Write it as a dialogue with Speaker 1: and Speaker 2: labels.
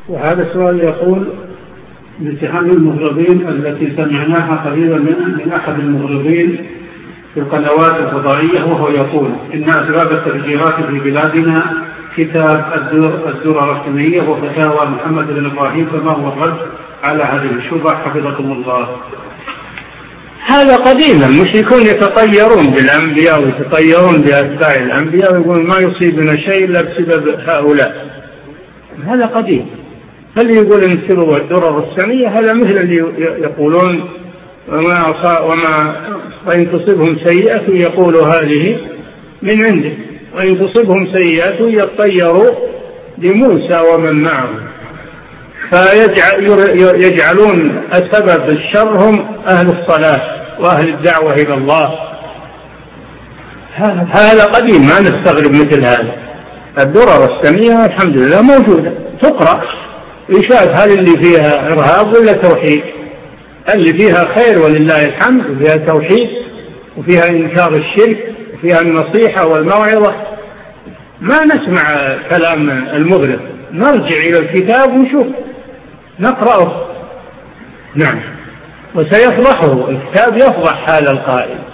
Speaker 1: وهذا السؤال يقول: باتهام المغرضين التي سمعناها قريبا من أحد المغرضين في القنوات الفضائية، وهو يقول إن أسباب التفجيرات في بلادنا كتاب الدرر الرسمية وفتاوى محمد بن إبراهيم، فما هو الرد على هذه الشبهة حفظكم الله؟
Speaker 2: هذا قديما المشركون يتطيرون بالأنبياء ويتطيرون بأتباع الأنبياء ويقولون ما يصيبنا شيء إلا بسبب هؤلاء. هذا قديم. فاللي يقول إن الدرر الرسمية هذا مثل اللي يقولون وإن تصبهم سيئة يقولوا هذه من عنده، وإن تصبهم سيئة يطيروا بموسى ومن معه، فيجعلون السبب الشر هم أهل الصلاة وأهل الدعوة إلى الله. هذا قديم ما نستغرب مثل هذا. الدرر الرسمية الحمد لله موجودة تقرأ ويشاهد هل اللي فيها إرهاب ولا توحيد، اللي فيها خير ولله الحمد، وفيها توحيد وفيها إنكار الشرك وفيها النصيحة والموعظة. ما نسمع كلام المغرض، نرجع إلى الكتاب ونشوف نقرأه. نعم، وسيفضحه الكتاب، يفضح هذا القائل.